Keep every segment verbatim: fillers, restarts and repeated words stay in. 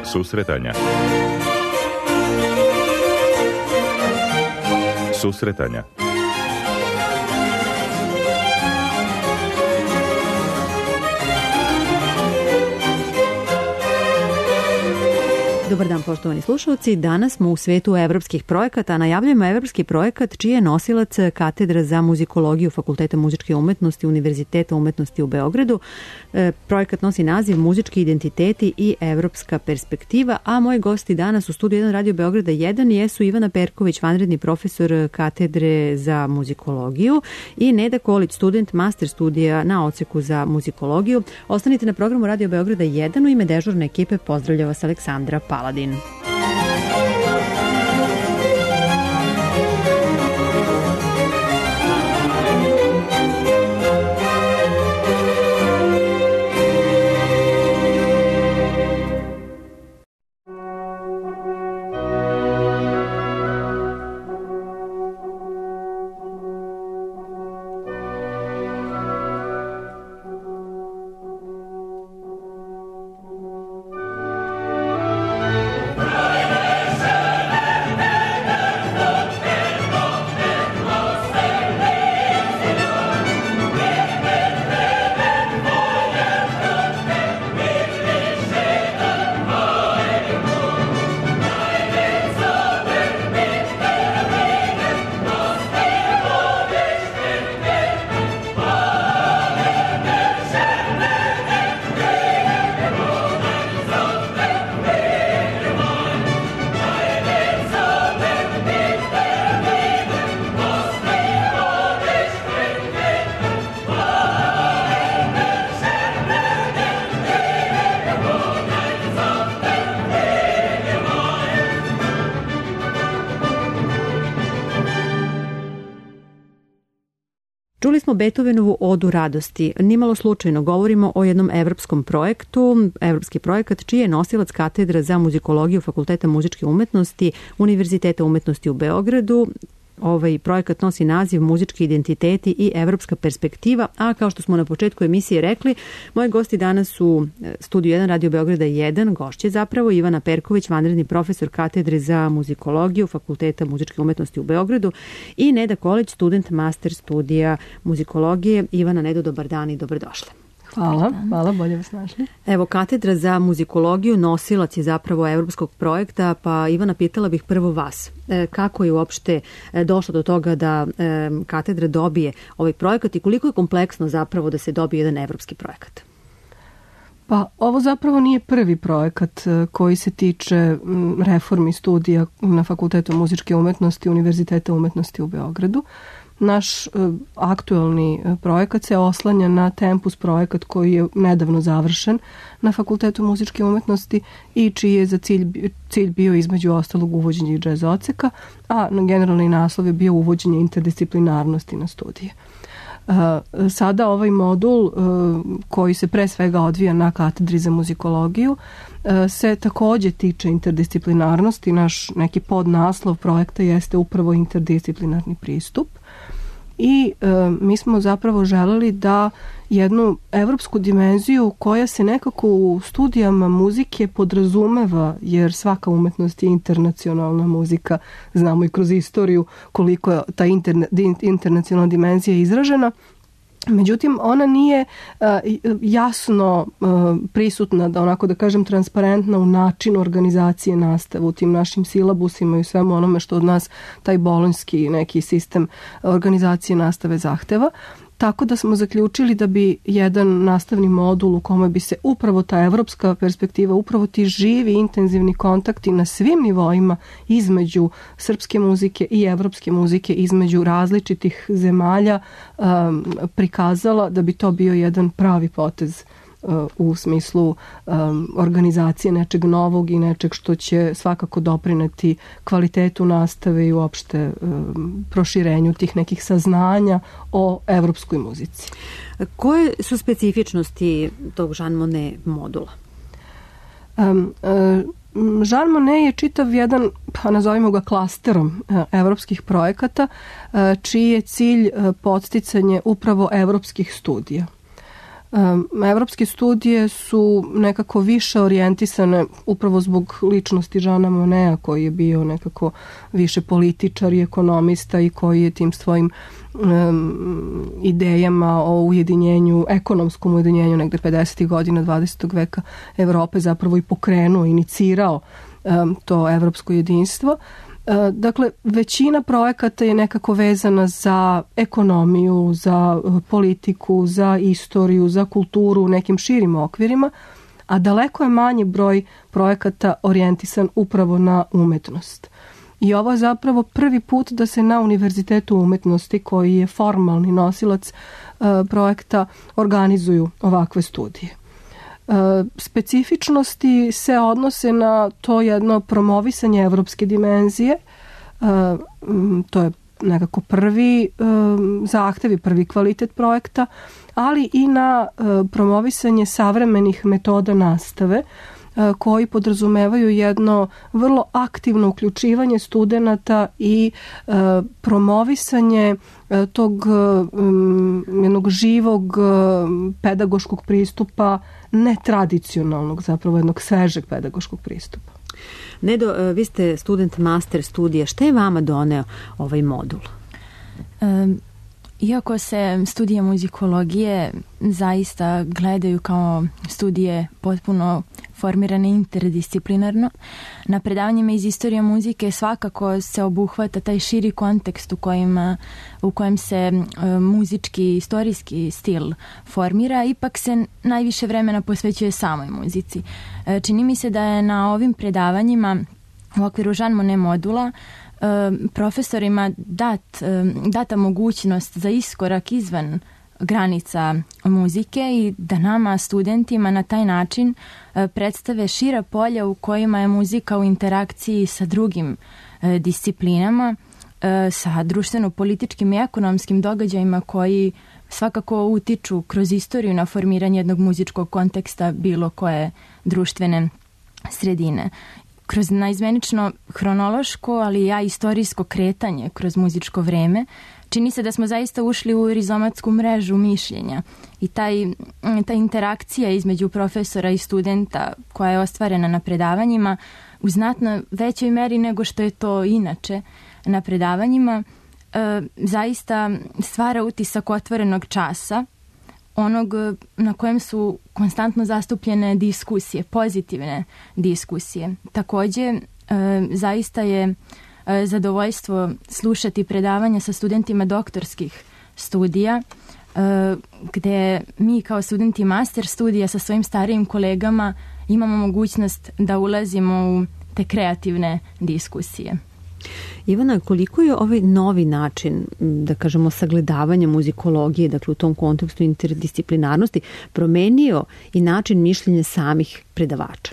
Susretanja. Susretanja. Dobar dan, poštovani slušalci. Danas smo u svetu evropskih projekata, a najavljujemo evropski projekat čiji je nosilac katedra za muzikologiju Fakulteta muzičke umetnosti Univerziteta umetnosti u Beogradu. E, projekat nosi naziv Muzički identiteti i evropska perspektiva, a moji gosti danas u studiju jedan Radio Beograda jedan jesu Ivana Perković, vanredni profesor katedre za muzikologiju, i Neda Kolić, student master studija na odseku za muzikologiju. Ostanite na programu Radio Beograda jedan. U ime dežurne ekipe pozdravlja vas Aleksandra Paladin. Čuli smo Beethovenovu Odu radosti. Nimalo slučajno govorimo o jednom evropskom projektu, evropski projekat čiji je nosilac katedra za muzikologiju Fakulteta muzičke umetnosti Univerziteta umetnosti u Beogradu. Ovaj projekat nosi naziv Muzički identiteti i evropska perspektiva, a kao što smo na početku emisije rekli, moji gosti danas u studiju jedan Radio Beograda jedan, gošće zapravo Ivana Perković, vanredni profesor katedre za muzikologiju Fakulteta muzičke umetnosti u Beogradu, i Neda Kolić, student master studija muzikologije. Ivana, Nedo, dobar dan i dobrodošla. Hvala, hvala, bolje vas našli. Evo, katedra za muzikologiju nosilac je zapravo evropskog projekta, pa Ivana, pitala bih prvo vas. E, kako je uopšte došlo do toga da e, katedra dobije ovaj projekat i koliko je kompleksno zapravo da se dobije jedan evropski projekat? Pa ovo zapravo nije prvi projekat koji se tiče reformi studija na Fakultetu muzičke umetnosti Univerziteta umetnosti u Beogradu. Naš uh, aktuelni uh, projekat se oslanja na Tempus projekat koji je nedavno završen na Fakultetu muzičke umetnosti i čiji je za cilj, cilj bio između ostalog uvođenje džez odseka, a na generalni naslov je bio uvođenje interdisciplinarnosti na studije. Uh, sada ovaj modul uh, koji se pre svega odvija na katedri za muzikologiju uh, se takođe tiče interdisciplinarnosti. Naš neki podnaslov projekta jeste upravo interdisciplinarni pristup. I e, mi smo zapravo želeli da jednu evropsku dimenziju koja se nekako u studijama muzike podrazumeva, jer svaka umetnost je internacionalna muzika, znamo i kroz istoriju koliko je ta interne, internacionalna dimenzija izražena. Međutim, ona nije uh, jasno uh, prisutna, da onako da kažem transparentna u načinu organizacije nastave, u tim našim silabusima i svemu onome što od nas taj bolonjski neki sistem organizacije nastave zahteva. Tako da smo zaključili da bi jedan nastavni modul u kome bi se upravo ta evropska perspektiva, upravo ti živi intenzivni kontakti na svim nivoima između srpske muzike i evropske muzike, između različitih zemalja um, prikazala, da bi to bio jedan pravi potez u smislu um, organizacije nečeg novog i nečeg što će svakako doprineti kvalitetu nastave i uopšte um, proširenju tih nekih saznanja o evropskoj muzici. Koje su specifičnosti tog Jean Monnet modula? Um, uh, Jean Monnet je čitav jedan, pa nazovimo ga klasterom uh, evropskih projekata, uh, čiji je cilj uh, podsticanje upravo evropskih studija. Evropske studije su nekako više orijentisane upravo zbog ličnosti Žana Moneta, koji je bio nekako više političar i ekonomista i koji je tim svojim um, idejama o ujedinjenju, ekonomskom ujedinjenju negde pedesetih godina dvadesetog veka Evrope zapravo i pokrenuo, inicirao um, to evropsko jedinstvo. Dakle, većina projekata je nekako vezana za ekonomiju, za politiku, za istoriju, za kulturu u nekim širim okvirima, a daleko je manji broj projekata orijentisan upravo na umetnost. I ovo je zapravo prvi put da se na Univerzitetu umetnosti, koji je formalni nosilac projekta, organizuju ovakve studije. Specifičnosti se odnose na to jedno promovisanje evropske dimenzije, to je nekako prvi zahtev i prvi kvalitet projekta, ali i na promovisanje savremenih metoda nastave koji podrazumevaju jedno vrlo aktivno uključivanje studenata i promovisanje tog jednog živog pedagoškog pristupa, netradicionalnog, zapravo jednog svežeg pedagoškog pristupa. Nedo, vi ste student master studija. Šta je vama doneo ovaj modul? Um, iako se studije muzikologije zaista gledaju kao studije potpuno formirane interdisciplinarno, na predavanjima iz istorije muzike svakako se obuhvata taj širi kontekst u, kojima, u kojem se uh, muzički istorijski stil formira, ipak se najviše vremena posvećuje samoj muzici. Uh, čini mi se da je na ovim predavanjima u okviru Jean Monnet modula uh, profesorima dat, uh, data mogućnost za iskorak izvan granica muzike i da nama, studentima, na taj način predstave šira polja u kojima je muzika u interakciji sa drugim disciplinama, sa društveno-političkim i ekonomskim događajima koji svakako utiču kroz istoriju na formiranje jednog muzičkog konteksta bilo koje društvene sredine. Kroz naizmenično hronološko, ali ja istorijsko kretanje kroz muzičko vreme, čini se da smo zaista ušli u rizomatsku mrežu mišljenja i taj, ta interakcija između profesora i studenta koja je ostvarena na predavanjima u znatno većoj meri nego što je to inače na predavanjima e, zaista stvara utisak otvorenog časa, onog na kojem su konstantno zastupljene diskusije, pozitivne diskusije. Takođe, e, zaista je e, zadovoljstvo slušati predavanja sa studentima doktorskih studija, e, gde mi kao studenti master studija sa svojim starijim kolegama imamo mogućnost da ulazimo u te kreativne diskusije. Ivana, koliko je ovaj novi način, da kažemo, sagledavanja muzikologije, dakle u tom kontekstu interdisciplinarnosti, promenio i način mišljenja samih predavača?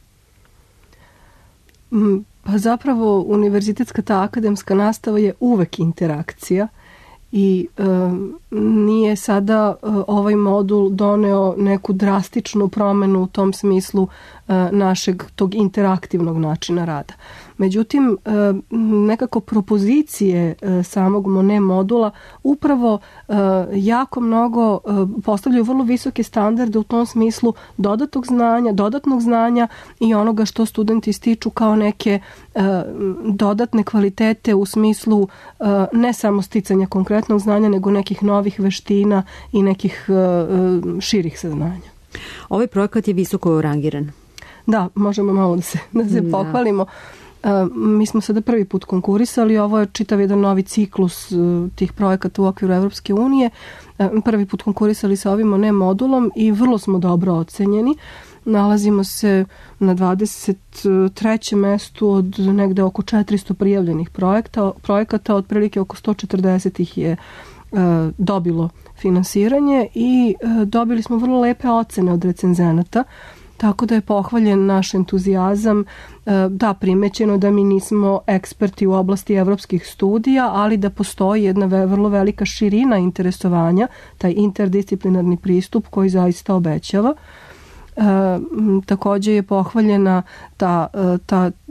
Pa zapravo univerzitetska ta akademska nastava je uvek interakcija i e, nije sada e, ovaj modul doneo neku drastičnu promenu u tom smislu e, našeg tog interaktivnog načina rada. Međutim, e, nekako propozicije e, samog Monnet modula upravo e, jako mnogo e, postavljaju vrlo visoke standarde u tom smislu dodatnog znanja, dodatnog znanja i onoga što studenti stiču kao neke e, dodatne kvalitete u smislu e, ne samo sticanja konkretnog znanja, nego nekih novih veština i nekih e, širih saznanja. Ovaj projekat je visoko rangiran. Da, možemo malo da se, da se pohvalimo. Uh, mi smo sada prvi put konkurisali, ovo je čitav jedan novi ciklus uh, tih projekata u okviru Evropske unije. Uh, prvi put konkurisali sa ovim Monnet modulom i vrlo smo dobro ocenjeni. Nalazimo se na dvadeset trećem mestu od negde oko četiristo prijavljenih projekta, projekata, otprilike oko sto četrdeset ih je uh, dobilo finansiranje i uh, dobili smo vrlo lepe ocene od recenzenata. Tako da je pohvaljen naš entuzijazam, da, primećeno da mi nismo eksperti u oblasti evropskih studija, ali da postoji jedna vrlo velika širina interesovanja, taj interdisciplinarni pristup koji zaista obećava. E, takođe je pohvaljena ta, ta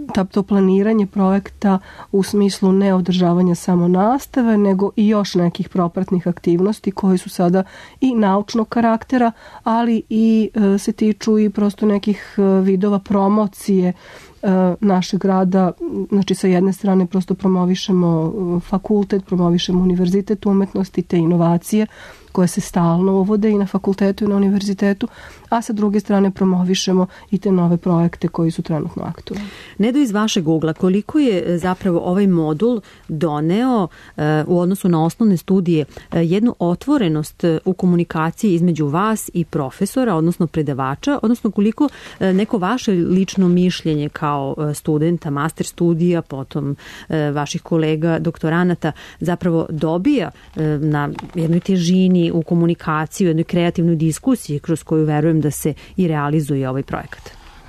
to planiranje projekta u smislu ne održavanja samo nastave, nego i još nekih propratnih aktivnosti koje su sada i naučnog karaktera, ali i se tiču i prosto nekih vidova promocije našeg grada. Znači, sa jedne strane prosto promovišemo fakultet, promovišemo univerzitet umetnosti, te inovacije koje se stalno uvode i na fakultetu i na univerzitetu, a sa druge strane promovišemo i te nove projekte koji su trenutno aktualni. Nedo, iz vašeg ugla, koliko je zapravo ovaj modul doneo u odnosu na osnovne studije jednu otvorenost u komunikaciji između vas i profesora, odnosno predavača, odnosno koliko neko vaše lično mišljenje kao studenta, master studija, potom vaših kolega, doktoranata, zapravo dobija na jednoj težini u komunikaciji, u jednoj kreativnoj diskusiji kroz koju verujem da se i realizuje ovaj projekat?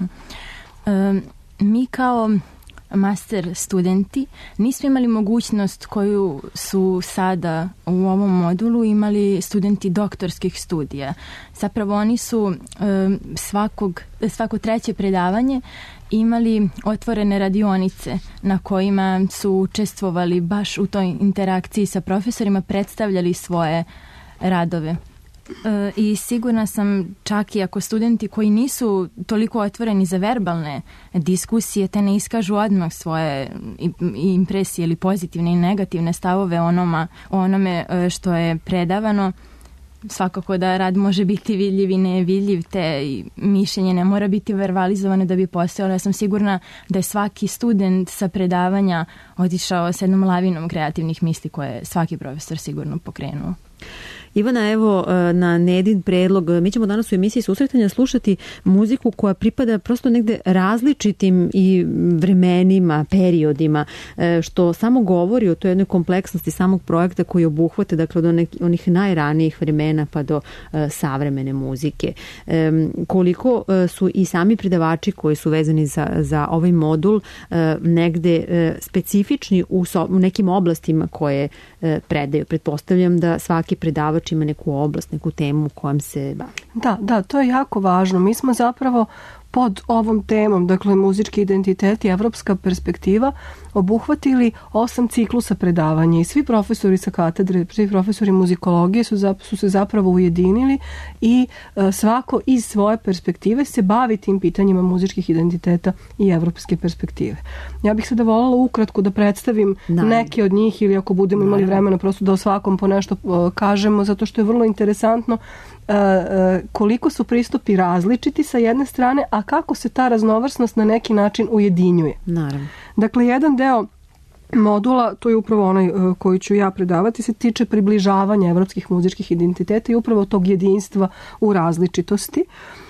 Um, mi kao master studenti nismo imali mogućnost koju su sada u ovom modulu imali studenti doktorskih studija. Zapravo oni su um, svakog, svako treće predavanje imali otvorene radionice na kojima su učestvovali baš u toj interakciji sa profesorima, predstavljali svoje radove. E, I sigurna sam, čak i ako studenti koji nisu toliko otvoreni za verbalne diskusije, te ne iskažu odmah svoje impresije ili pozitivne i negativne stavove onoma, onome što je predavano, svakako da rad može biti vidljiv i nevidljiv, te i mišljenje ne mora biti verbalizovano da bi postojalo. Ja sam sigurna da je svaki student sa predavanja otišao s jednom lavinom kreativnih misli koje je svaki profesor sigurno pokrenuo. Ivana, evo, na Nedin predlog, mi ćemo danas u emisiji Susretanja slušati muziku koja pripada prosto negde različitim i vremenima, periodima, što samo govori o toj jednoj kompleksnosti samog projekta koji obuhvate, dakle, od onih, onih najranijih vremena pa do uh, savremene muzike. Um, koliko uh, su i sami predavači koji su vezani za, za ovaj modul uh, negde uh, specifični u, so, u nekim oblastima koje uh, predaju. Pretpostavljam da svaki predavač ima neku oblast, neku temu kojom se bavi. Da, da, to je jako važno. Mi smo zapravo pod ovom temom, dakle muzički identitet i evropska perspektiva, obuhvatili osam ciklusa predavanja i svi profesori sa katedre, svi profesori muzikologije su, zap, su se zapravo ujedinili i e, svako iz svoje perspektive se bavi tim pitanjima muzičkih identiteta i evropske perspektive. Ja bih sada voljela ukratko da predstavim da. neke od njih, ili ako budemo imali da. vremena prosto da o svakom po nešto e, kažemo, zato što je vrlo interesantno e, e, koliko su pristupi različiti sa jedne strane, a kako se ta raznovrsnost na neki način ujedinjuje. Naravno. Dakle, jedan deo modula, to je upravo onaj koji ću ja predavati, se tiče približavanja evropskih muzičkih identiteta i upravo tog jedinstva u različitosti.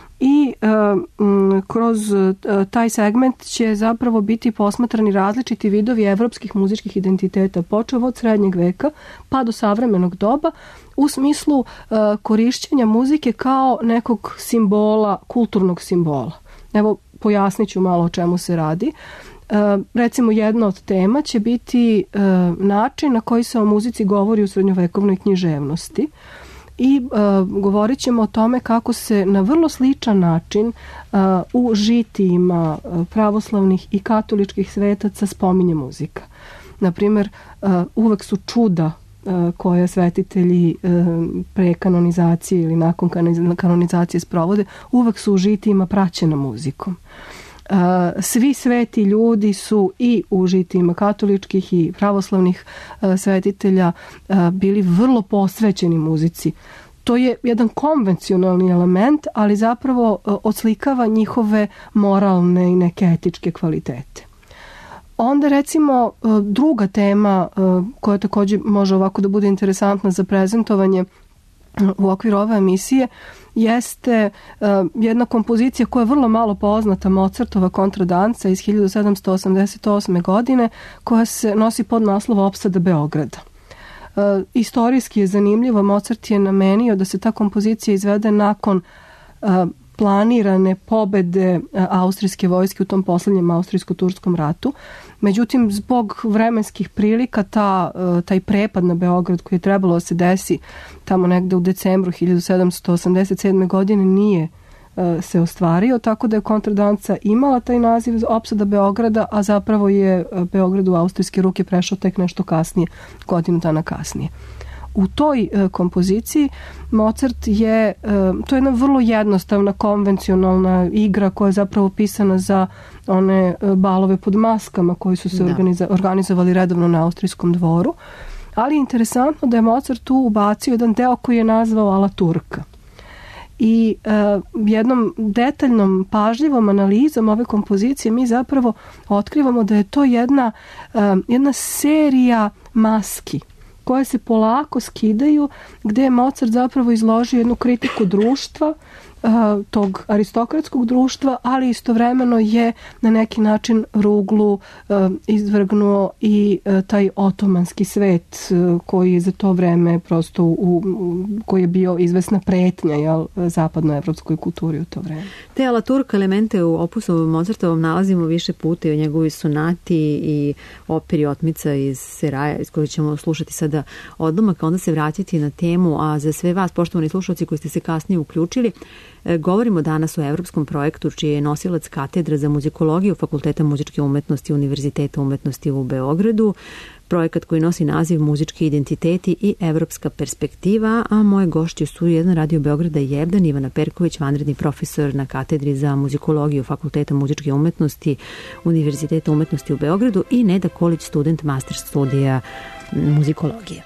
I e, m, kroz e, taj segment će zapravo biti posmatrani različiti vidovi evropskih muzičkih identiteta, počev od srednjeg veka pa do savremenog doba, u smislu e, korišćenja muzike kao nekog simbola, kulturnog simbola. Evo, pojasnit ću malo o čemu se radi. E, recimo, jedna od tema će biti e, način na koji se o muzici govori u srednjovekovnoj književnosti. I uh, govorit ćemo o tome kako se na vrlo sličan način uh, u žitijima uh, pravoslavnih i katoličkih svetaca spominje muzika. Naprimjer, uh, uvek su čuda uh, koje svetitelji uh, pre kanonizacije ili nakon kanonizacije sprovode, uvek su u žitijima praćena muzikom. Uh, svi sveti ljudi su i u žitijima katoličkih i pravoslavnih uh, svetitelja uh, bili vrlo posvećeni muzici. To je jedan konvencionalni element, ali zapravo uh, odslikava njihove moralne i neke etičke kvalitete. Onda recimo uh, druga tema uh, koja također može ovako da bude interesantna za prezentovanje u okviru ove emisije jeste uh, jedna kompozicija koja je vrlo malo poznata, Mozartova kontradanca iz hiljadu sedamsto osamdeset osme. godine, koja se nosi pod naslov Opsada Beograda. Uh, istorijski je zanimljivo, Mozart je namenio da se ta kompozicija izvede nakon uh, planirane pobede austrijske vojske u tom poslednjem austrijsko-turskom ratu. Međutim, zbog vremenskih prilika ta, taj prepad na Beograd koji je trebalo da se desi tamo negde u decembru hiljadu sedamsto osamdeset sedme. godine nije se ostvario, tako da je kontradansa imala taj naziv opsada Beograda, a zapravo je Beograd u austrijske ruke prešao tek nešto kasnije, godinu dana kasnije. U toj e, kompoziciji Mozart je, e, to je jedna vrlo jednostavna, konvencionalna igra koja je zapravo pisana za one e, balove pod maskama koji su se organiza, organizovali redovno na austrijskom dvoru, ali je interesantno da je Mozart tu ubacio jedan deo koji je nazvao Ala Turka. I e, jednom detaljnom, pažljivom analizom ove kompozicije mi zapravo otkrivamo da je to jedna, e, jedna serija maski koje se polako skidaju, gde je Mozart zapravo izložio jednu kritiku društva, tog aristokratskog društva, ali istovremeno je na neki način ruglu izvrgnuo i taj otomanski svet koji je za to vreme prosto u, koji je bio izvesna pretnja, jel, zapadnoevropskoj kulturi u to vreme. Te Ala Turka elemente u opusu Mozartovom nalazimo više puta i o njegovoj sonati i operi Otmica iz Seraja, iz kojeg ćemo slušati sada odlomak, a onda se vratiti na temu, a za sve vas, poštovani slušalci koji ste se kasnije uključili, govorimo danas o evropskom projektu čiji je nosilac katedra za muzikologiju Fakulteta muzičke umetnosti Univerziteta umetnosti u Beogradu, projekat koji nosi naziv Muzički identiteti i evropska perspektiva, a moje gošće su jedna Radio Beograda Jebdan, Ivana Perković, vanredni profesor na katedri za muzikologiju Fakulteta muzičke umetnosti Univerziteta umetnosti u Beogradu i Neda Kolić, student master studija muzikologije.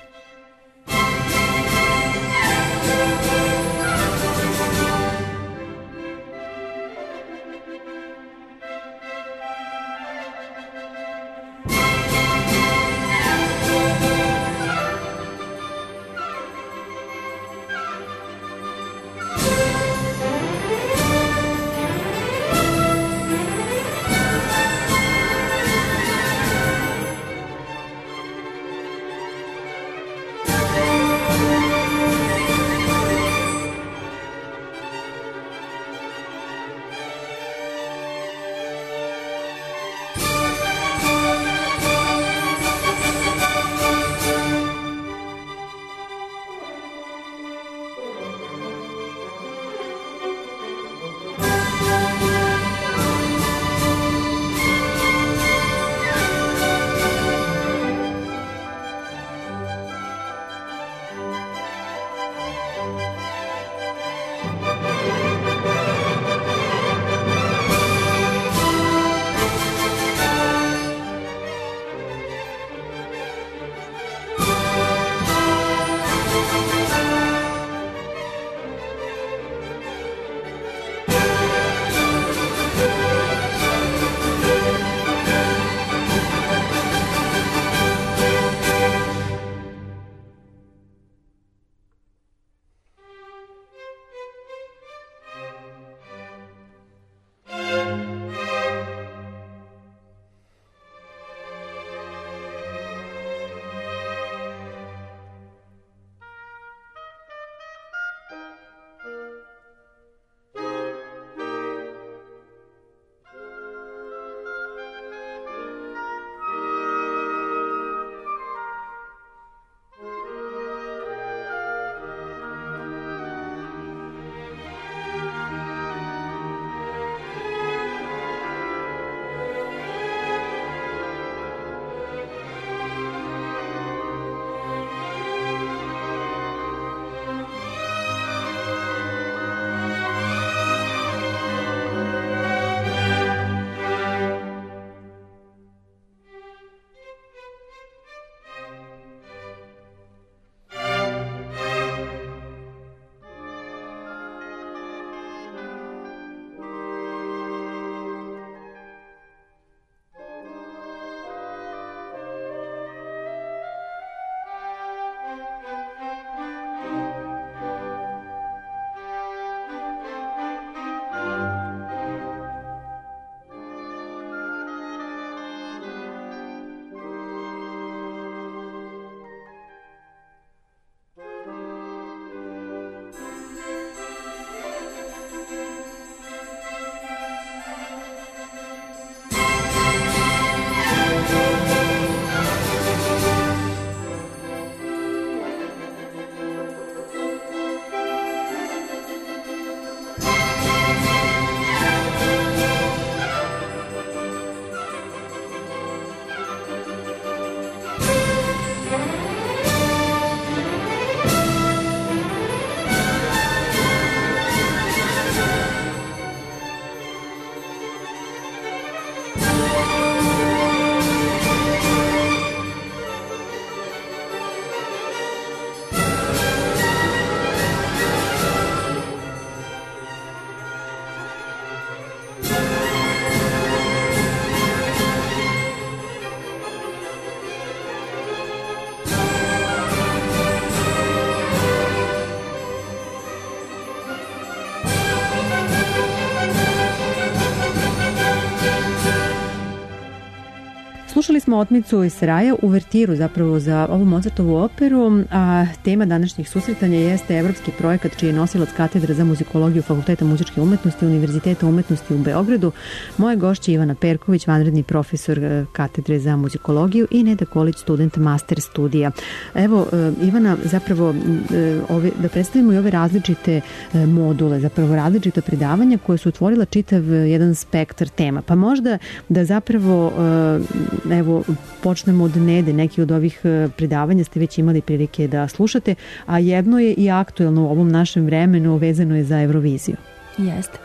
Slušali smo otmicu iz Seraja, uvertiru zapravo za ovu Mozartovu operu, a tema današnjih susretanja jeste evropski projekat čiji je nosilac katedra za muzikologiju Fakulteta muzičke umetnosti Univerziteta umetnosti u Beogradu. Moja gošća Ivana Perković, vanredni profesor katedre za muzikologiju, i Neda Kolić, student master studija. Evo, Ivana, zapravo ove, da predstavimo i ove različite module, zapravo različita predavanja koje su otvorila čitav jedan spektar tema. Pa možda da zapravo evo, počnemo od Nede. Neki od ovih predavanja ste već imali prilike da slušate, a jedno je i aktuelno u ovom našem vremenu, vezano je za Euroviziju. Jeste.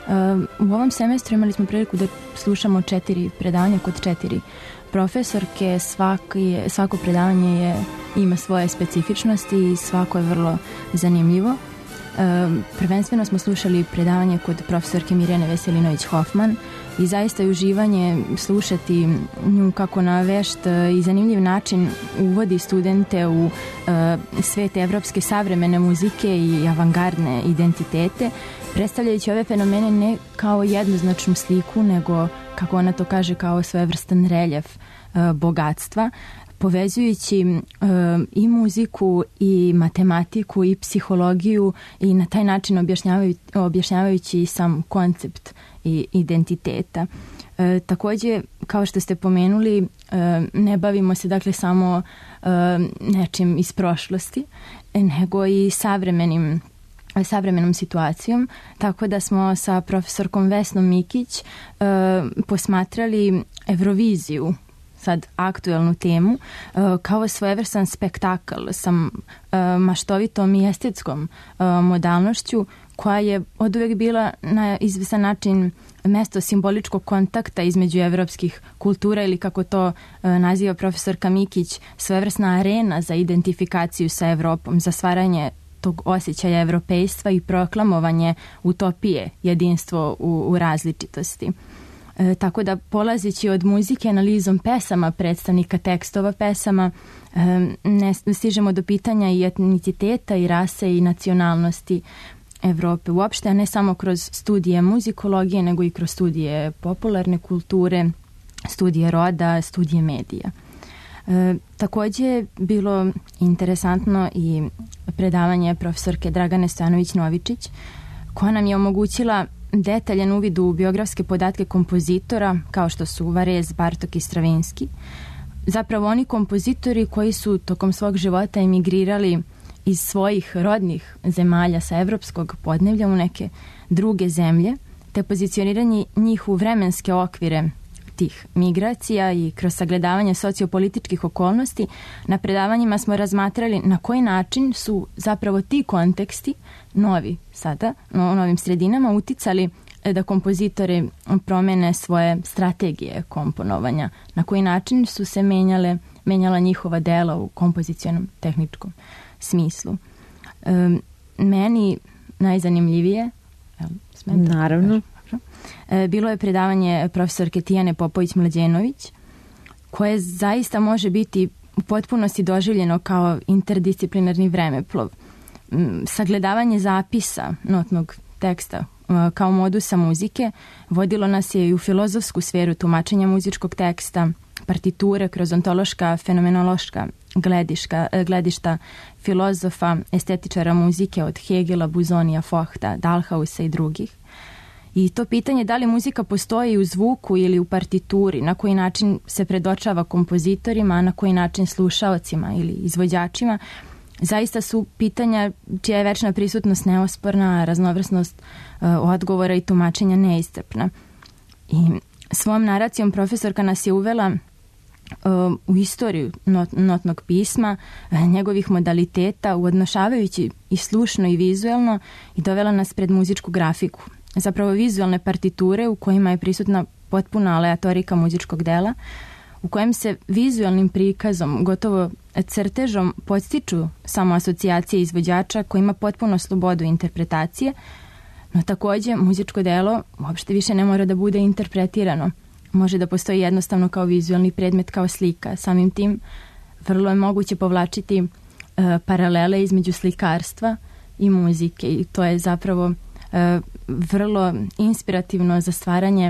U ovom semestru imali smo priliku da slušamo četiri predavanja kod četiri profesorke. Svaki, svako predavanje je, ima svoje specifičnosti i svako je vrlo zanimljivo. Prvenstveno smo slušali predavanje kod profesorke Mirjane Veselinović-Hoffman i zaista je uživanje slušati nju kako na vešt i zanimljiv način uvodi studente u svet evropske savremene muzike i avangardne identitete, predstavljajući ove fenomene ne kao jednoznačnu sliku, nego, kako ona to kaže, kao svojevrstan reljef bogatstva, povezujući uh, i muziku i matematiku i psihologiju i na taj način objašnjavajući, objašnjavajući sam koncept i identiteta. Uh, takođe, kao što ste pomenuli, uh, ne bavimo se dakle samo uh, nečim iz prošlosti, nego i savremenim savremenom situacijom, tako da smo sa profesorkom Vesnom Mikić uh, posmatrali Euroviziju, sad aktuelnu temu, kao svojevrstan spektakl sa maštovitom i estetskom modalnošću, koja je od uvek bila na izvestan način mesto simboličkog kontakta između evropskih kultura, ili kako to naziva profesorka Mikić, svojevrsna arena za identifikaciju sa Evropom, za stvaranje tog osjećaja evropejstva i proklamovanje utopije, jedinstvo u, u različitosti. E, tako da, polazeći od muzike, analizom pesama, predstavnika tekstova pesama, e, ne stižemo do pitanja i etniciteta i rase i nacionalnosti Evrope uopšte, a ne samo kroz studije muzikologije, nego i kroz studije popularne kulture, studije roda, studije medija. E, takođe je bilo interesantno i predavanje profesorke Dragane Stojanović-Novičić, koja nam je omogućila detaljan uvid u biografske podatke kompozitora, kao što su Varez, Bartok i Stravinski. Zapravo oni kompozitori koji su tokom svog života emigrirali iz svojih rodnih zemalja sa evropskog podneblja u neke druge zemlje, te pozicioniranje njih u vremenske okvire tih migracija i kroz sagledavanje sociopolitičkih okolnosti. Na predavanjima smo razmatrali na koji način su zapravo ti konteksti, novi sada, no, u novim sredinama, uticali da kompozitori promene svoje strategije komponovanja, na koji način su se menjale, menjala njihova dela u kompozicionom tehničkom smislu. E, meni najzanimljivije, naravno, bilo je predavanje profesorke Tijane Popović-Mlađenović, koje zaista može biti u potpunosti doživljeno kao interdisciplinarni vremeplov. Sagledavanje zapisa notnog teksta kao modusa muzike vodilo nas je i u filozofsku sferu tumačenja muzičkog teksta, partiture kroz ontološka, fenomenološka glediška, gledišta filozofa, estetičara muzike od Hegela, Buzonija, Fohta, Dalhausa i drugih. I to pitanje da li muzika postoji u zvuku ili u partituri, na koji način se predočava kompozitorima, a na koji način slušaocima ili izvođačima, zaista su pitanja čija je večna prisutnost neosporna, a raznovrsnost uh, odgovora i tumačenja neiscrpna. I svom naracijom profesorka nas je uvela uh, u istoriju not, notnog pisma, uh, njegovih modaliteta, uodnošavajući i slušno i vizuelno, i dovela nas pred muzičku grafiku. Zapravo vizualne partiture u kojima je prisutna potpuna aleatorika muzičkog dela, u kojem se vizualnim prikazom, gotovo crtežom, podstiču samo asocijacije izvođača koji ima potpuno slobodu interpretacije, no takođe muzičko delo uopšte više ne mora da bude interpretirano. Može da postoji jednostavno kao vizualni predmet, kao slika. Samim tim vrlo je moguće povlačiti uh, paralele između slikarstva i muzike, i to je zapravo uh, vrlo inspirativno za stvaranje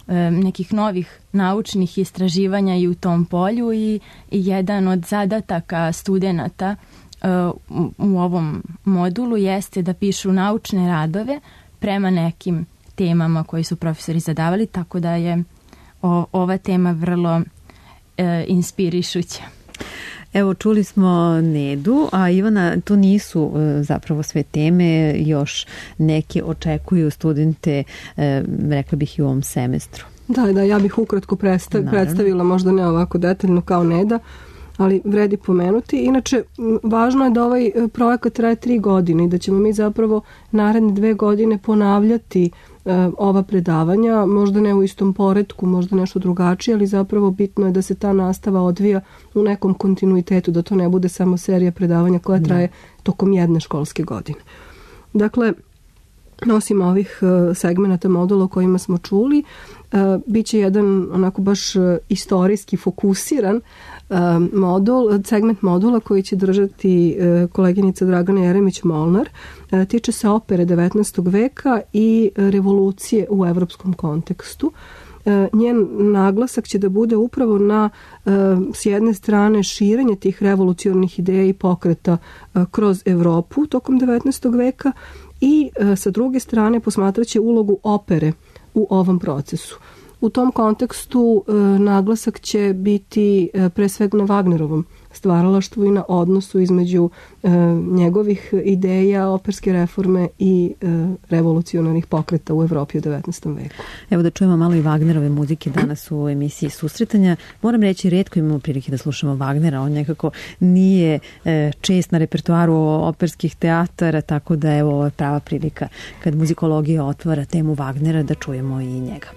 nekih novih naučnih istraživanja i u tom polju i, i jedan od zadataka studenata u, u ovom modulu jeste da pišu naučne radove prema nekim temama koji su profesori zadavali, tako da je o, ova tema vrlo e, inspirišuća. Evo, čuli smo Nedu, a Ivana, to nisu e, zapravo sve teme, još neke očekuju studente, e, rekla bih i u ovom semestru. Da, da, ja bih ukratko predstav, predstavila, možda ne ovako detaljno kao Neda, ali vredi pomenuti. Inače, važno je da ovaj projekat traje tri godine i da ćemo mi zapravo naredne dve godine ponavljati e, ova predavanja, možda ne u istom poretku, možda nešto drugačije, ali zapravo bitno je da se ta nastava odvija u nekom kontinuitetu, da to ne bude samo serija predavanja koja traje tokom jedne školske godine. Dakle, osim ovih segmenata modula o kojima smo čuli, bit će jedan onako baš istorijski fokusiran modul, segment modula koji će držati koleginica Dragana Jeremić-Molnar. Tiče se opere devetnaestog veka i revolucije u evropskom kontekstu. Njen naglasak će da bude upravo na, s jedne strane, širenje tih revolucionarnih ideja i pokreta kroz Evropu tokom devetnaestog veka i sa druge strane posmatraće ulogu opere u ovom procesu. U tom kontekstu e, naglasak će biti e, pre svega na Wagnerovom stvaralaštvu i na odnosu između e, njegovih ideja operske reforme i e, revolucionarnih pokreta u Evropi u devetnaestom veku. Evo da čujemo malo i Wagnerove muzike danas u emisiji Susretanja. Moram reći, rijetko imamo prilike da slušamo Wagnera, on nekako nije e, čest na repertoaru operskih teatara, tako da evo ovo je prava prilika kad muzikologija otvara temu Wagnera da čujemo i njega.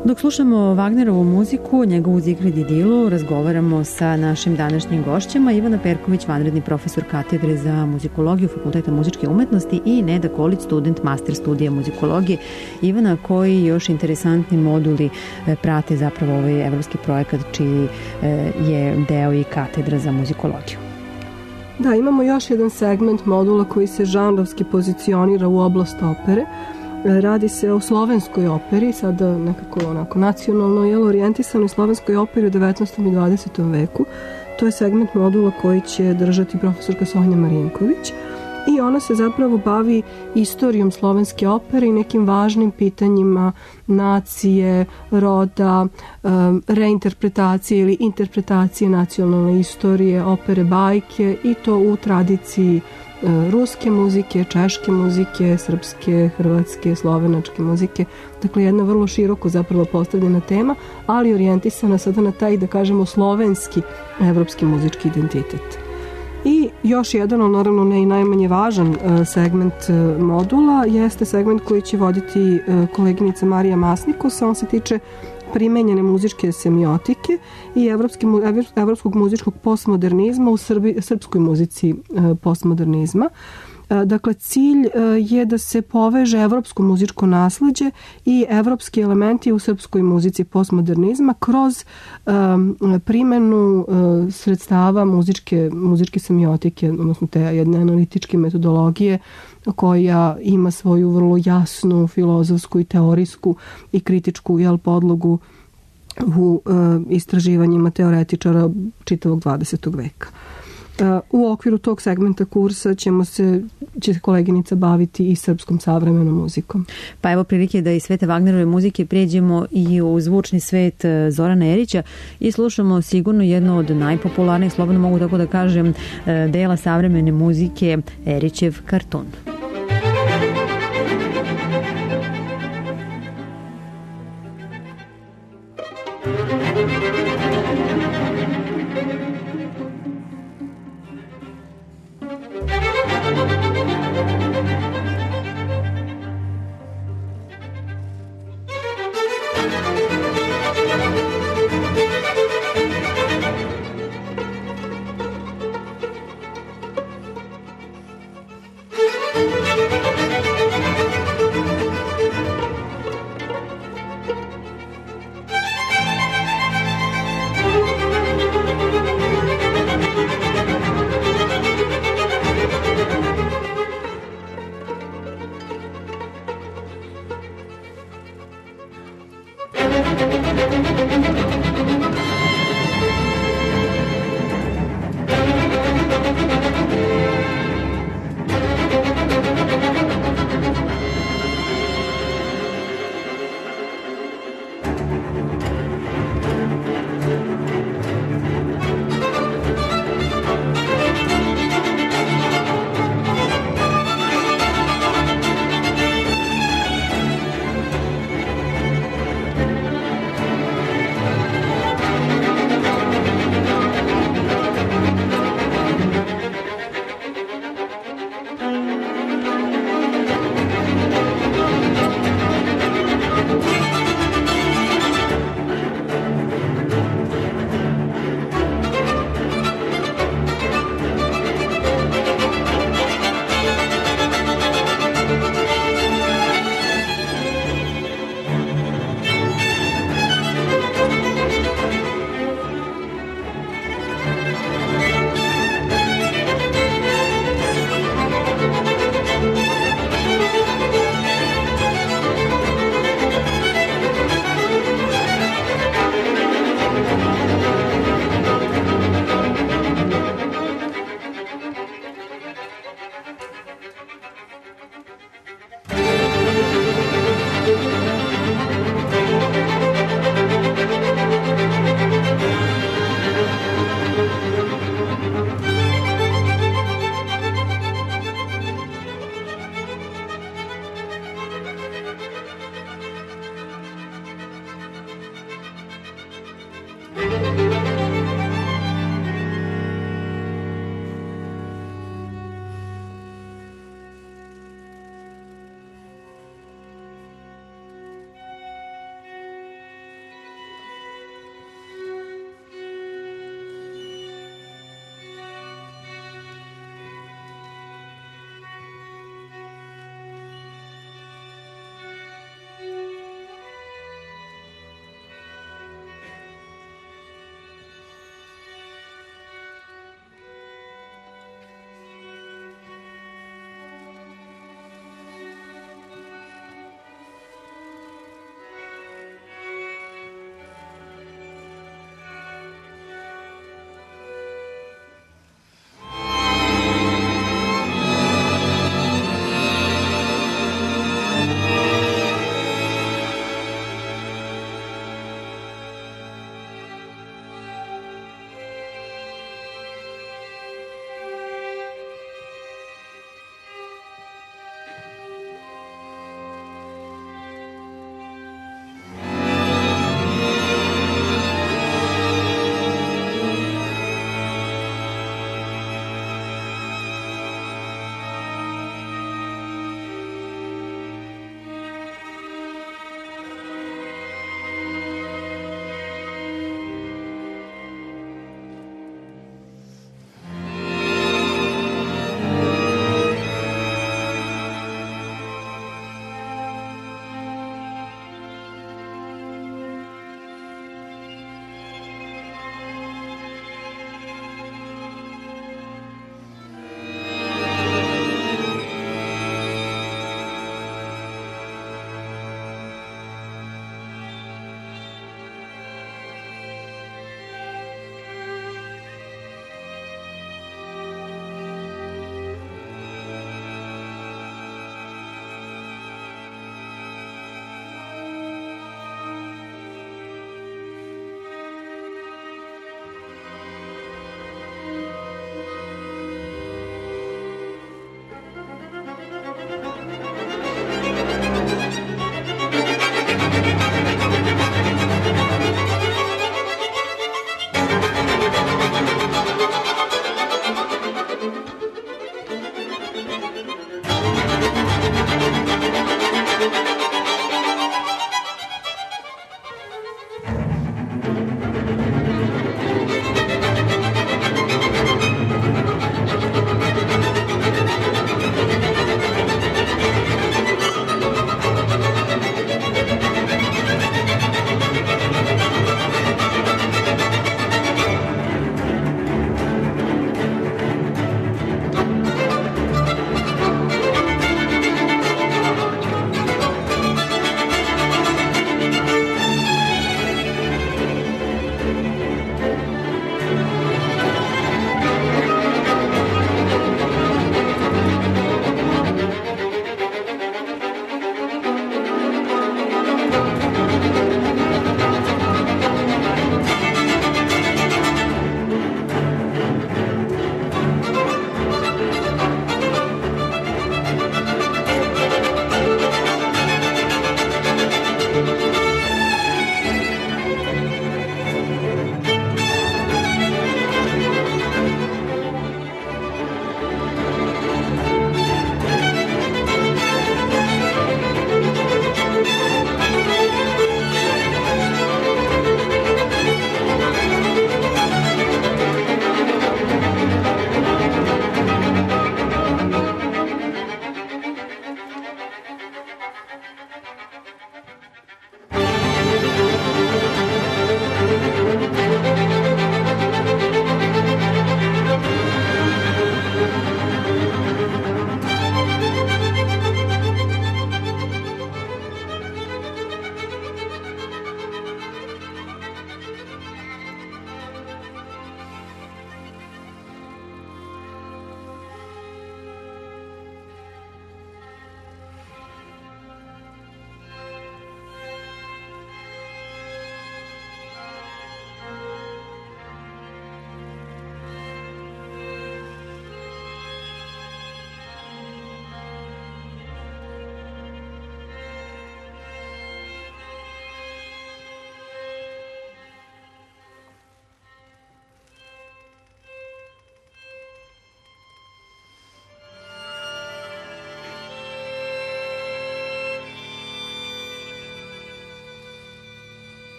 Dok slušamo Wagnerovu muziku, njegovu Zigrid i Dilu, razgovaramo sa našim današnjim gošćama, Ivana Perković, vanredni profesor katedre za muzikologiju Fakulteta muzičke umetnosti, i Neda Kolić, student master studija muzikologije. Ivana, koji još interesantni moduli prate zapravo ovaj evropski projekat čiji je deo i katedra za muzikologiju? Da, imamo još jedan segment modula koji se žanrovski pozicionira u oblast opere. Radi se o slovenskoj operi, sada nekako onako nacionalno, jel, orijentisanoj slovenskoj operi u devetnaestom i dvadesetom veku. To je segment modula koji će držati profesorka Sonja Marinković i ona se zapravo bavi istorijom slovenske opere i nekim važnim pitanjima nacije, roda, reinterpretacije ili interpretacije nacionalne istorije, opere bajke, i to u tradiciji ruske muzike, češke muzike, srpske, hrvatske, slovenačke muzike. Dakle, jedna vrlo široko zapravo postavljena tema, ali orijentisana sada na taj, da kažemo, slovenski evropski muzički identitet. I još jedan, ali naravno ne i najmanje važan segment modula jeste segment koji će voditi koleginica Marija Masnikus. On se tiče primenjene muzičke semiotike i evropski, evropskog muzičkog postmodernizma u Srbi, srpskoj muzici postmodernizma. Dakle, cilj je da se poveže evropsko muzičko nasleđe i evropski elementi u srpskoj muzici postmodernizma kroz um, primenu uh, sredstava muzičke, muzičke semiotike, odnosno te jedne analitičke metodologije koja ima svoju vrlo jasnu filozofsku i teorijsku i kritičku, jel, podlogu u uh, istraživanjima teoretičara čitavog dvadesetog veka. U okviru tog segmenta kursa ćemo se, će koleginica baviti i srpskom savremenom muzikom. Pa evo prilike da iz sveta Wagnerove muzike pređemo i u zvučni svet Zorana Erića i slušamo sigurno jedno od najpopularnijih, slobodno mogu tako da kažem, dela savremene muzike, Erićev Karton.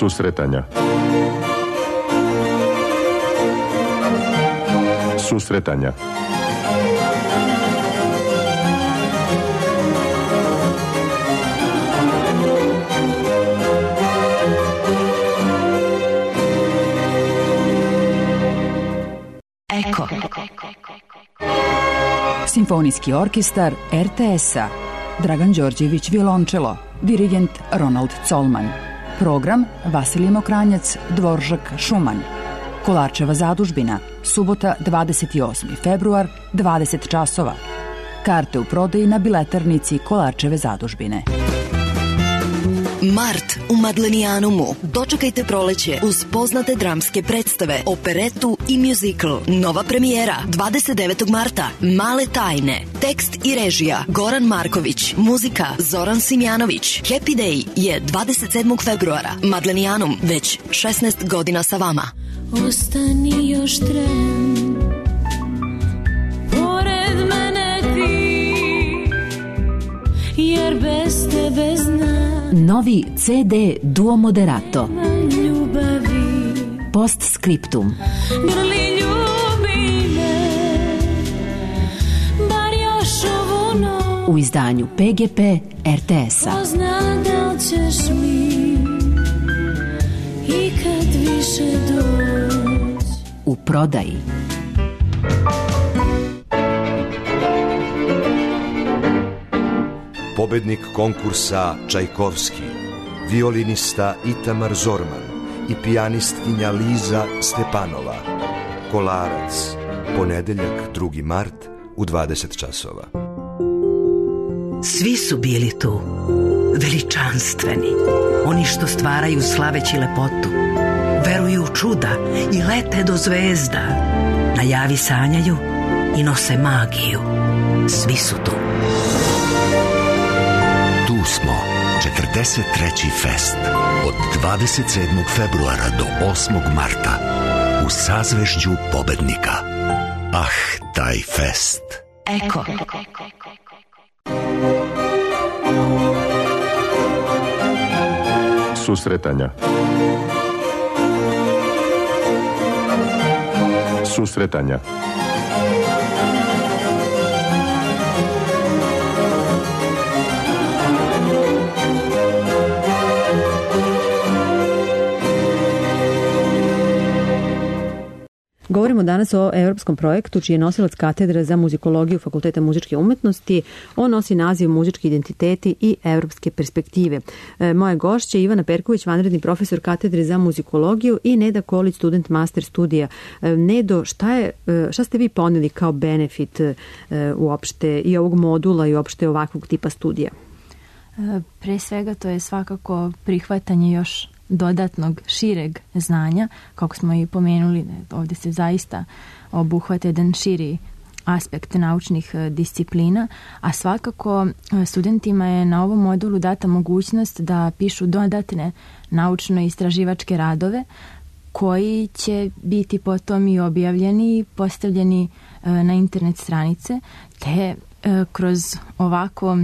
Susretanja. Susretanja. Eko. Simfonijski orkestar er te es-a. Dragan Đorđević violončelo, dirigent Ronald Colman. Program Vasilij Mokranjac, Dvoržak Šuman. Kolarčeva zadužbina, subota dvadeset osmi februar, dvadeset časova. Karte u prodaji na biletarnici Kolarčeve zadužbine. Mart u Madlenijanumu. Dočekajte proleće uz poznate dramske predstave, operetu i mjuzikl. Nova premijera dvadeset devetog marta. Male tajne. Tekst i režija Goran Marković. Muzika Zoran Simjanović. Happy Day je dvadeset sedmog februara. Madlenijanum već šesnaest godina sa vama. Ostani još tren, pored mene ti, jer bez tebe znam. Novi ce de Duo Moderato. Ljubavi. Postscriptum. Grli ljubi me, bar još ovu noć. U izdanju pe ge pe er te es-a. Ko zna da li ćeš mi ikad više doći. U prodaji. Pobednik konkursa Čajkovski, violinista Itamar Zorman i pijanistkinja Liza Stepanova. Kolarac, ponedeljak drugi mart u dvadeset časova. Svi su bili tu, veličanstveni, oni što stvaraju slaveći lepotu, veruju u čuda i lete do zvezda, na javi sanjaju i nose magiju. Svi su tu. Tu smo, četrdeset treći fest, od dvadeset sedmog februara do osmog marta, u sazvežđu pobednika. Ah, taj fest. Eko. Susretanja. Susretanja. Govorimo danas o evropskom projektu čiji je nosilac katedra za muzikologiju Fakulteta muzičke umetnosti. On nosi naziv Muzički identiteti i evropske perspektive. E, moje gošće Ivana Perković, vanredni profesor katedre za muzikologiju, i Neda Kolić, student master studija. E, Nedo, šta, je, šta ste vi poneli kao benefit e, uopšte i ovog modula i uopšte ovakvog tipa studija? E, pre svega to je svakako prihvatanje još dodatnog šireg znanja, kako smo i pomenuli, ovdje se zaista obuhvata jedan širi aspekt naučnih disciplina, a svakako studentima je na ovom modulu data mogućnost da pišu dodatne naučno-istraživačke radove koji će biti potom i objavljeni i postavljeni na internet stranice, te kroz ovako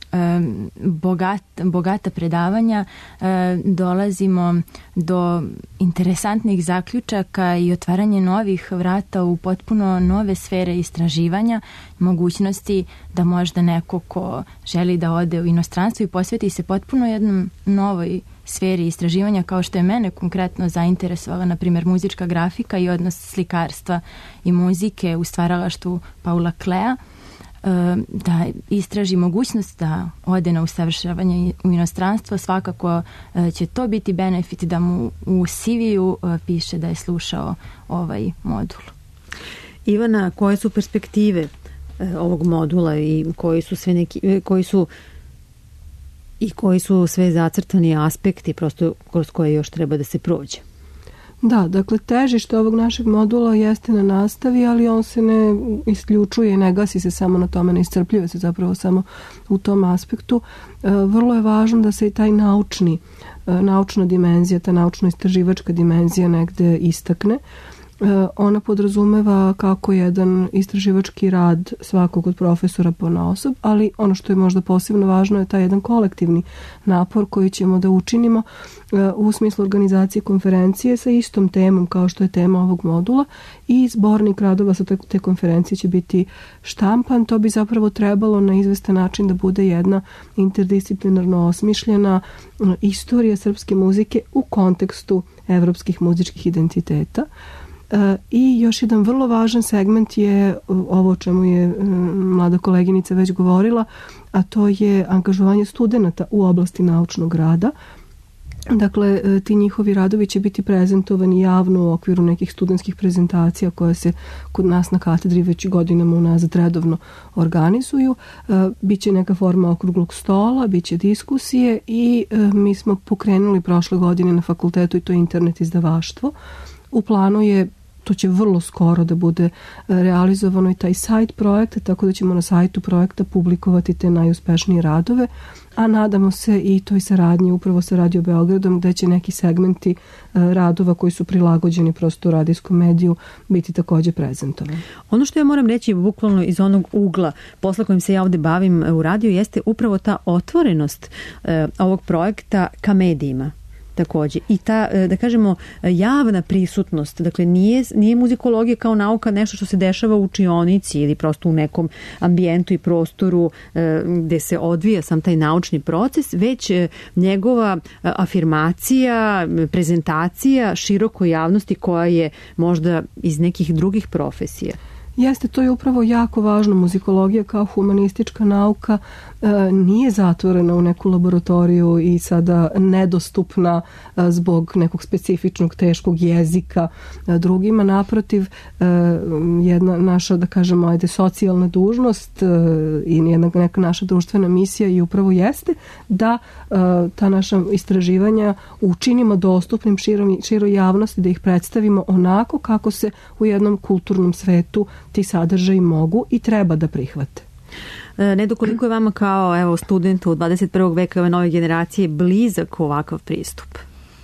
Bogat, bogata predavanja dolazimo do interesantnih zaključaka i otvaranje novih vrata u potpuno nove sfere istraživanja, mogućnosti da možda neko ko želi da ode u inostranstvo i posveti se potpuno jednom novoj sferi istraživanja, kao što je mene konkretno zainteresovala, na primjer, muzička grafika i odnos slikarstva i muzike u stvaralaštvu Paula Klea, da istraži mogućnost da ode na usavršavanje u inostranstvo. Svakako će to biti benefit da mu u C V-u piše da je slušao ovaj modul. Ivana, koje su perspektive ovog modula i koji su sve neki, koji su i koji su sve zacrtani aspekti prosto kroz koje još treba da se prođe? Da, dakle, težište ovog našeg modula jeste na nastavi, ali on se ne isključuje i ne gasi se samo na tome, ne iscrpljuje se zapravo samo u tom aspektu. E, vrlo je važno da se i taj naučni, e, naučna dimenzija, ta naučno-istraživačka dimenzija negde istakne. Ona podrazumeva kako jedan istraživački rad svakog od profesora ponaosob, ali ono što je možda posebno važno je taj jedan kolektivni napor koji ćemo da učinimo u smislu organizacije konferencije sa istom temom kao što je tema ovog modula, i zbornik radova sa te, te konferencije će biti štampan. To bi zapravo trebalo na izvestan način da bude jedna interdisciplinarno osmišljena istorija srpske muzike u kontekstu evropskih muzičkih identiteta. I još jedan vrlo važan segment je ovo o čemu je mlada koleginica već govorila, a to je angažovanje studenata u oblasti naučnog rada. Dakle, ti njihovi radovi će biti prezentovani javno u okviru nekih studentskih prezentacija koje se kod nas na katedri već godinama unazad redovno organizuju. Biće neka forma okruglog stola, biće diskusije i mi smo pokrenuli prošle godine na fakultetu i to internet izdavaštvo. U planu je, to će vrlo skoro da bude realizovano i taj sajt projekta, tako da ćemo na sajtu projekta publikovati te najuspešnije radove, a nadamo se i toj saradnji upravo sa Radio Beogradom, gde će neki segmenti radova koji su prilagođeni prosto u radijskom mediju biti takođe prezentovani. Ono što ja moram reći bukvalno iz onog ugla posla kojim se ja ovde bavim u radiju jeste upravo ta otvorenost eh, ovog projekta ka medijima. Takođe. I ta, da kažemo, javna prisutnost, dakle nije, nije muzikologija kao nauka nešto što se dešava u učionici ili prosto u nekom ambijentu i prostoru e, gde se odvija sam taj naučni proces, već njegova afirmacija, prezentacija širokoj javnosti koja je možda iz nekih drugih profesija. Jeste, to je upravo jako važno. Muzikologija kao humanistička nauka e, nije zatvorena u neku laboratoriju i sada nedostupna e, zbog nekog specifičnog teškog jezika e, drugima. Naprotiv, e, jedna naša, da kažemo, ajde, socijalna dužnost e, i jedna neka naša društvena misija i upravo jeste da e, ta naša istraživanja učinimo dostupnim široj, široj javnosti, da ih predstavimo onako kako se u jednom kulturnom svetu ti sadržaji mogu i treba da prihvate. Nedo, koliko je vama kao evo, studentu dvadeset prvog veka ove nove generacije blizak ovakav pristup?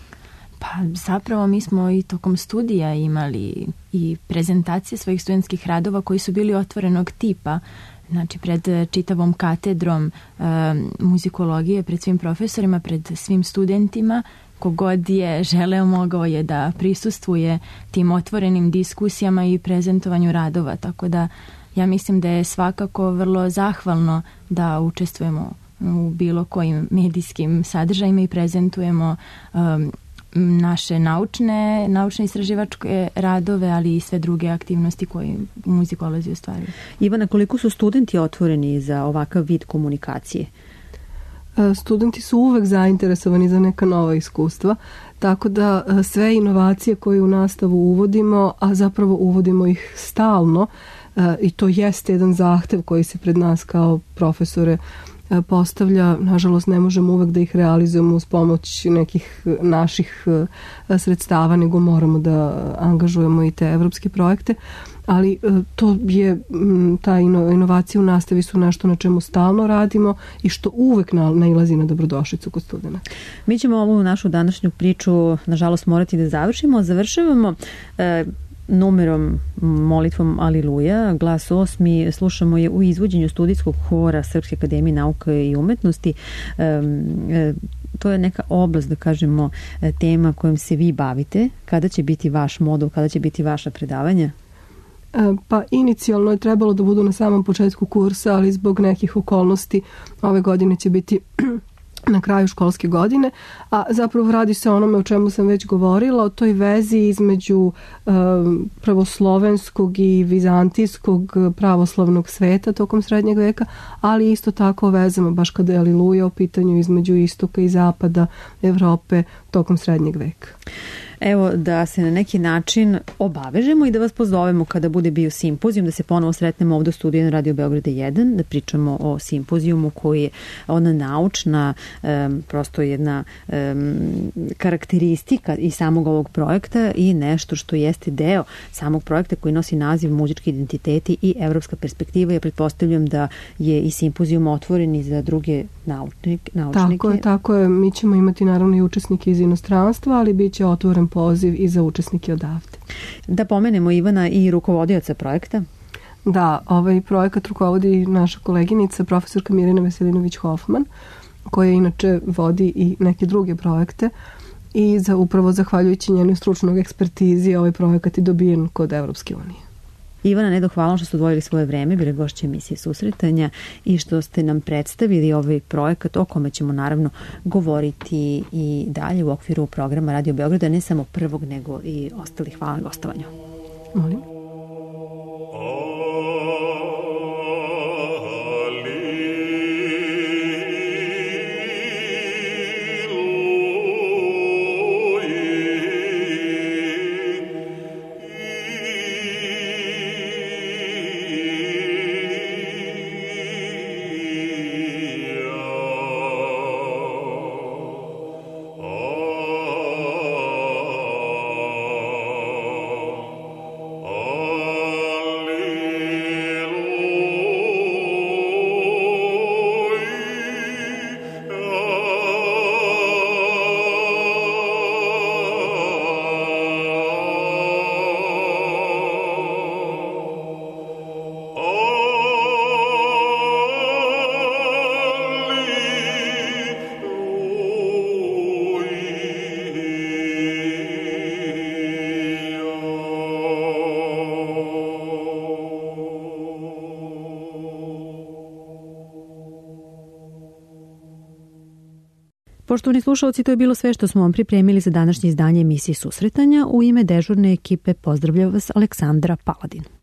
Pa zapravo mi smo i tokom studija imali i prezentacije svojih studentskih radova koji su bili otvorenog tipa. Znači pred čitavom katedrom e, muzikologije, pred svim profesorima, pred svim studentima. Kogod je želeo, mogao je da prisustvuje tim otvorenim diskusijama i prezentovanju radova. Tako da ja mislim da je svakako vrlo zahvalno da učestvujemo u bilo kojim medijskim sadržajima i prezentujemo um, naše naučne, naučne istraživačke radove, ali i sve druge aktivnosti koje muzikolozi ostvaruju. Ivana, koliko su studenti otvoreni za ovakav vid komunikacije? Studenti su uvek zainteresovani za neka nova iskustva, tako da sve inovacije koje u nastavu uvodimo, a zapravo uvodimo ih stalno, i to jeste jedan zahtev koji se pred nas kao profesore postavlja. Nažalost, ne možemo uvek da ih realizujemo uz pomoć nekih naših sredstava, nego moramo da angažujemo i te evropske projekte. Ali to je, ta inovacija u nastavi su nešto na čemu stalno radimo i što uvek nailazi na dobrodošlicu kod studenta. Mi ćemo ovu našu današnju priču, nažalost, morati da završimo. Završavamo e, numerom molitvom Aliluja. Glas osmi slušamo je u izvođenju studijskog hora Srpske akademije nauka i umetnosti. E, e, to je neka oblast, da kažemo, tema kojom se vi bavite. Kada će biti vaš modul, kada će biti vaša predavanja? Pa inicijalno je trebalo da budu na samom početku kursa, ali zbog nekih okolnosti ove godine će biti na kraju školske godine, a zapravo radi se o onome o čemu sam već govorila, o toj vezi između um, pravoslovenskog i vizantijskog pravoslavnog sveta tokom srednjeg veka, ali isto tako o vezama, baš kada je Aliluja u pitanju, između istoka i zapada Evrope tokom srednjeg veka. Evo, da se na neki način obavežemo i da vas pozovemo kada bude bio simpozijum, da se ponovo sretnemo ovdje u studiju na Radio Beograda jedan, da pričamo o simpozijumu koji je ona naučna, um, prosto jedna um, karakteristika i samog ovog projekta i nešto što jeste deo samog projekta koji nosi naziv Muzički identiteti i evropska perspektiva. Ja pretpostavljam da je i simpozijum otvoren i za druge naučnike. Tako je, tako je. Mi ćemo imati naravno i učesnike iz inostranstva, ali bit će otvoren otvoren poziv i za učesnike odavde. Da pomenemo Ivana i rukovodioca projekta. Da, ovaj projekat rukovodi naša koleginica, profesorka Mirjana Veselinović-Hofman, koja inače vodi i neke druge projekte i za, upravo zahvaljujući njenoj stručnog ekspertizi ovaj projekat je dobijen kod Evropske unije. Ivana, Nedo, hvala što ste odvojili svoje vreme, bile gošće emisije Susretanja i što ste nam predstavili ovaj projekat o kome ćemo naravno govoriti i dalje u okviru programa Radio Beograda, ne samo prvog nego i ostalih. Hvala na gostovanju. Molim. Poštovani slušalci, to je bilo sve što smo vam pripremili za današnje izdanje emisije Susretanja. U ime dežurne ekipe pozdravlja vas Aleksandra Paladin.